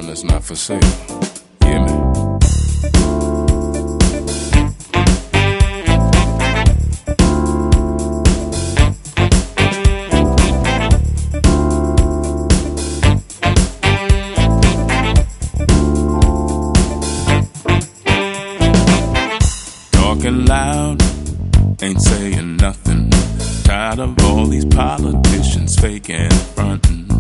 is not for sale. Hear me? Talking loud, ain't saying nothing. Tired of all these politicians faking, frontin'.